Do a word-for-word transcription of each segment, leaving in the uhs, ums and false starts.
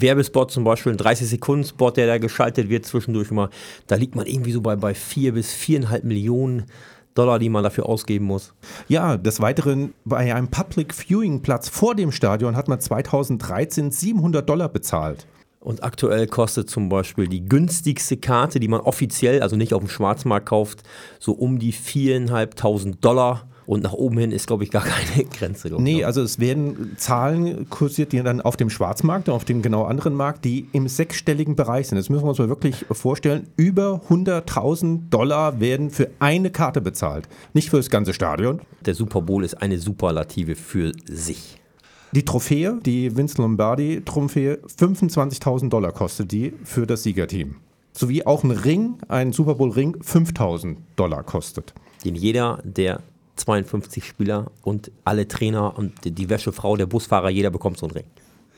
Werbespot zum Beispiel, ein dreißig-Sekunden-Spot, der da geschaltet wird zwischendurch immer, da liegt man irgendwie so bei, bei vier bis viereinhalb Millionen Dollar, die man dafür ausgeben muss. Ja, des Weiteren bei einem Public Viewing Platz vor dem Stadion hat man zweitausenddreizehn siebenhundert Dollar bezahlt. Und aktuell kostet zum Beispiel die günstigste Karte, die man offiziell, also nicht auf dem Schwarzmarkt kauft, so um die viertausendfünfhundert Dollar. Und nach oben hin ist, glaube ich, gar keine Grenze. Nee, ich. also es werden Zahlen kursiert, die dann auf dem Schwarzmarkt, auf dem genau anderen Markt, die im sechsstelligen Bereich sind. Das müssen wir uns mal wirklich vorstellen. Über hunderttausend Dollar werden für eine Karte bezahlt. Nicht für das ganze Stadion. Der Super Bowl ist eine Superlative für sich. Die Trophäe, die Vince Lombardi-Trophäe, fünfundzwanzigtausend Dollar kostet die für das Siegerteam. Sowie auch ein Ring, ein Super Bowl-Ring, fünftausend Dollar kostet. Den jeder, der zweiundfünfzig Spieler und alle Trainer und die Wäschefrau, der Busfahrer, jeder bekommt so einen Ring.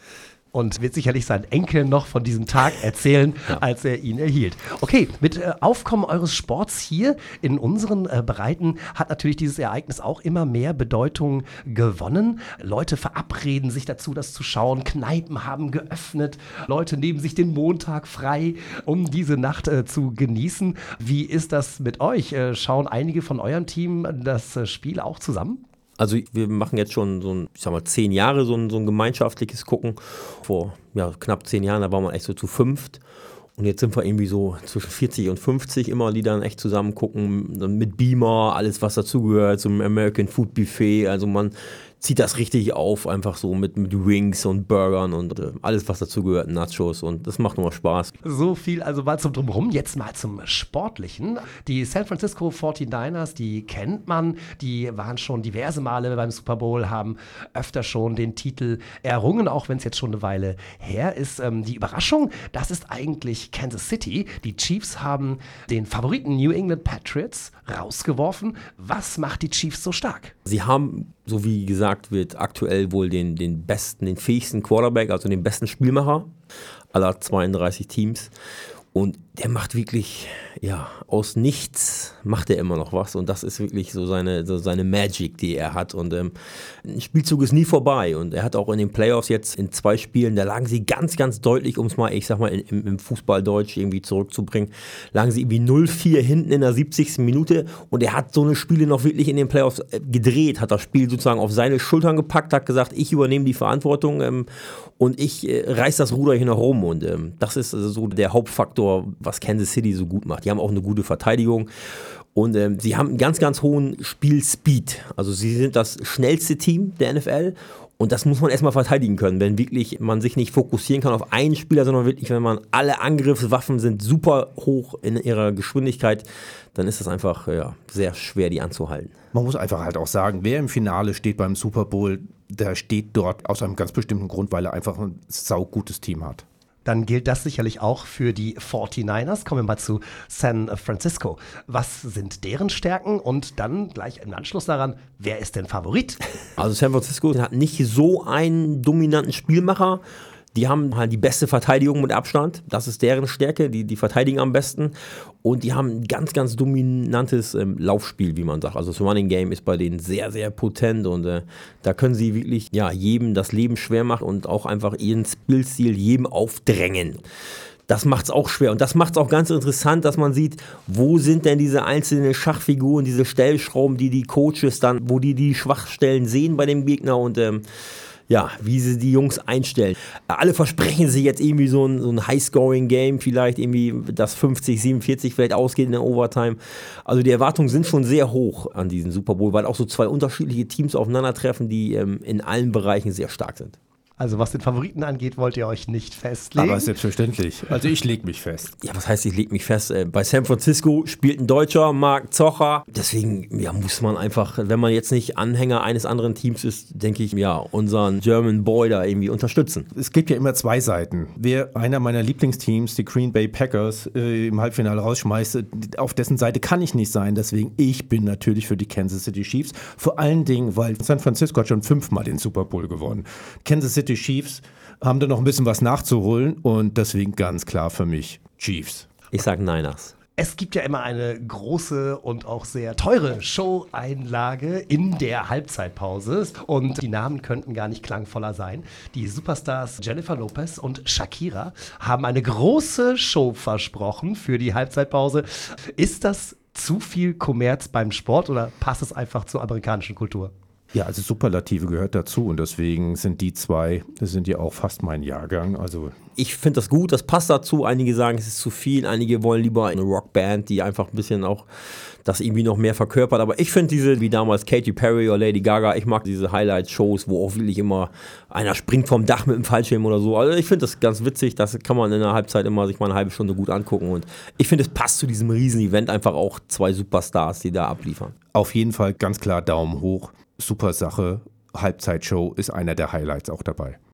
Und wird sicherlich seinen Enkel noch von diesem Tag erzählen, ja. als er ihn erhielt. Okay, mit äh, Aufkommen eures Sports hier in unseren äh, Breiten hat natürlich dieses Ereignis auch immer mehr Bedeutung gewonnen. Leute verabreden sich dazu, das zu schauen. Kneipen haben geöffnet. Leute nehmen sich den Montag frei, um diese Nacht äh, zu genießen. Wie ist das mit euch? Äh, schauen einige von eurem Team das äh, Spiel auch zusammen? Also wir machen jetzt schon so ein, ich sag mal, zehn Jahre so ein, so ein gemeinschaftliches Gucken. Vor ja, knapp zehn Jahren, da waren wir echt so zu fünft. Und jetzt sind wir irgendwie so zwischen vierzig und fünfzig immer, die dann echt zusammen gucken. Dann mit Beamer, alles was dazugehört, so ein American Food Buffet. Also man zieht das richtig auf, einfach so mit, mit Wings und Burgern und äh, alles was dazugehört, Nachos. Und das macht nochmal Spaß. So viel also mal zum Drumherum. Jetzt mal zum Sportlichen. Die San Francisco forty-niners, die kennt man. Die waren schon diverse Male beim Super Bowl, haben öfter schon den Titel errungen, auch wenn es jetzt schon eine Weile her ist. Ähm, die Überraschung, das ist eigentlich Kansas City. Die Chiefs haben den Favoriten New England Patriots rausgeworfen. Was macht die Chiefs so stark? Sie haben, so wie gesagt wird, aktuell wohl den, den besten, den fähigsten Quarterback, also den besten Spielmacher aller zweiunddreißig Teams. Und der macht wirklich, ja, aus nichts macht er immer noch was. Und das ist wirklich so seine, so seine Magic, die er hat. Und ähm, ein Spielzug ist nie vorbei. Und er hat auch in den Playoffs jetzt in zwei Spielen, da lagen sie ganz, ganz deutlich, um es mal, ich sag mal, im, im Fußballdeutsch irgendwie zurückzubringen, lagen sie irgendwie null vier hinten in der siebzigsten Minute. Und er hat so eine Spiele noch wirklich in den Playoffs gedreht, hat das Spiel sozusagen auf seine Schultern gepackt, hat gesagt, ich übernehme die Verantwortung ähm, und ich äh, reiß das Ruder hier nach rum. Und ähm, das ist also so der Hauptfaktor, was Kansas City so gut macht. Die haben auch eine gute Verteidigung und ähm, sie haben einen ganz, ganz hohen Spielspeed. Also sie sind das schnellste Team der N F L und das muss man erstmal verteidigen können, wenn wirklich man sich nicht fokussieren kann auf einen Spieler, sondern wirklich, wenn man alle Angriffswaffen sind super hoch in ihrer Geschwindigkeit, dann ist das einfach ja, sehr schwer, die anzuhalten. Man muss einfach halt auch sagen, wer im Finale steht beim Super Bowl, der steht dort aus einem ganz bestimmten Grund, weil er einfach ein saugutes Team hat. Dann gilt das sicherlich auch für die forty-niners. Kommen wir mal zu San Francisco. Was sind deren Stärken? Und dann gleich im Anschluss daran, wer ist denn Favorit? Also San Francisco hat nicht so einen dominanten Spielmacher. Die haben halt die beste Verteidigung mit Abstand. Das ist deren Stärke. Die, die verteidigen am besten. Und die haben ein ganz, ganz dominantes ähm, Laufspiel, wie man sagt. Also das Running Game ist bei denen sehr, sehr potent. Und äh, da können sie wirklich ja, jedem das Leben schwer machen und auch einfach ihren Spielstil jedem aufdrängen. Das macht es auch schwer. Und das macht es auch ganz interessant, dass man sieht, wo sind denn diese einzelnen Schachfiguren, diese Stellschrauben, die die Coaches dann, wo die die Schwachstellen sehen bei dem Gegner. Und ähm, ja, wie sie die Jungs einstellen. Alle versprechen sich jetzt irgendwie so ein, so ein High-Scoring-Game, vielleicht irgendwie, das fünfzig, siebenundvierzig vielleicht ausgeht in der Overtime. Also die Erwartungen sind schon sehr hoch an diesen Super Bowl, weil auch so zwei unterschiedliche Teams aufeinandertreffen, die ähm, in allen Bereichen sehr stark sind. Also was den Favoriten angeht, wollt ihr euch nicht festlegen? Aber selbstverständlich. Also ich lege mich fest. Ja, was heißt, ich lege mich fest? Bei San Francisco spielt ein Deutscher, Marc Zocher. Deswegen ja, muss man einfach, wenn man jetzt nicht Anhänger eines anderen Teams ist, denke ich, ja, unseren German Boy da irgendwie unterstützen. Es gibt ja immer zwei Seiten. Wer einer meiner Lieblingsteams, die Green Bay Packers, äh, im Halbfinale rausschmeißt, auf dessen Seite kann ich nicht sein. Deswegen, ich bin natürlich für die Kansas City Chiefs. Vor allen Dingen, weil San Francisco hat schon fünfmal den Super Bowl gewonnen. Kansas City Die Chiefs haben da noch ein bisschen was nachzuholen und deswegen ganz klar für mich Chiefs. Ich sage Niners. Es gibt ja immer eine große und auch sehr teure Show-Einlage in der Halbzeitpause und die Namen könnten gar nicht klangvoller sein. Die Superstars Jennifer Lopez und Shakira haben eine große Show versprochen für die Halbzeitpause. Ist das zu viel Kommerz beim Sport oder passt es einfach zur amerikanischen Kultur? Ja, also Superlative gehört dazu und deswegen sind die zwei, das sind ja auch fast mein Jahrgang. Also ich finde das gut, das passt dazu. Einige sagen, es ist zu viel, einige wollen lieber eine Rockband, die einfach ein bisschen auch das irgendwie noch mehr verkörpert. Aber ich finde diese, wie damals Katy Perry oder Lady Gaga, ich mag diese Highlight-Shows, wo auch wirklich immer einer springt vom Dach mit dem Fallschirm oder so. Also ich finde das ganz witzig, das kann man in der Halbzeit immer sich mal eine halbe Stunde gut angucken. Und ich finde, es passt zu diesem Riesen-Event einfach auch zwei Superstars, die da abliefern. Auf jeden Fall ganz klar Daumen hoch. Super Sache. Halbzeitshow ist einer der Highlights auch dabei.